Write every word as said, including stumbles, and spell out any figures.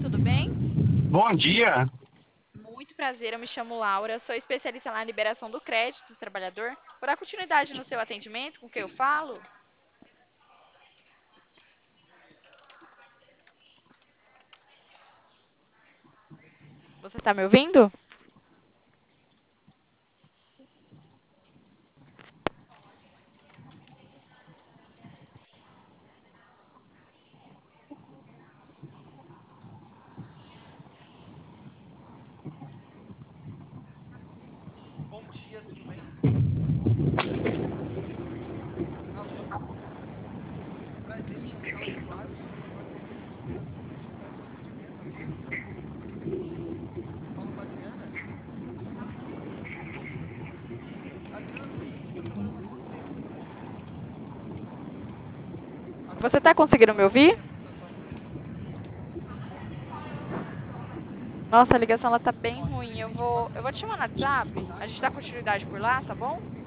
tudo bem? Bom dia. Muito prazer, eu me chamo Laura, sou especialista na liberação do crédito do trabalhador. Vou dar continuidade no seu atendimento, com quem eu falo? Você está me ouvindo? Você está conseguindo me ouvir? Nossa, a ligação ela tá bem ruim. Eu vou, eu vou te chamar no WhatsApp. A gente dá continuidade por lá, tá bom?